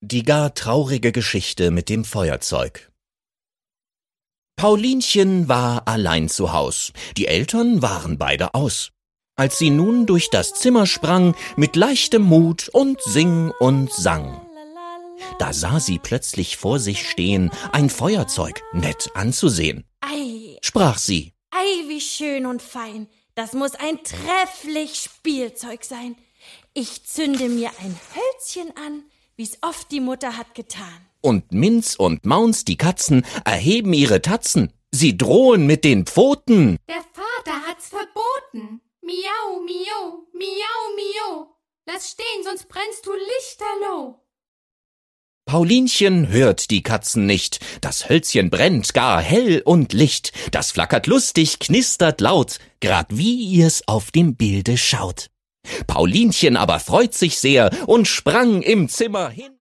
Die gar traurige Geschichte mit dem Feuerzeug. Paulinchen war allein zu Haus. Die Eltern waren beide aus. Als sie nun durch das Zimmer sprang, mit leichtem Mut und sing und sang. Da sah sie plötzlich vor sich stehen, ein Feuerzeug, nett anzusehen. Ei, Sprach sie: ei, wie schön und fein, das muss ein trefflich Spielzeug sein. Ich zünde mir ein Hölzchen an, wie's oft die Mutter hat getan. Und Minz und Maunz, die Katzen, erheben ihre Tatzen. Sie drohen mit den Pfoten. Der Vater hat's verboten. Miau, miau, miau, miau. Lass stehen, sonst brennst du lichterloh. Paulinchen hört die Katzen nicht. Das Hölzchen brennt gar hell und licht. Das flackert lustig, knistert laut, grad wie ihr's auf dem Bilde schaut. Paulinchen aber freut sich sehr und sprang im Zimmer hin.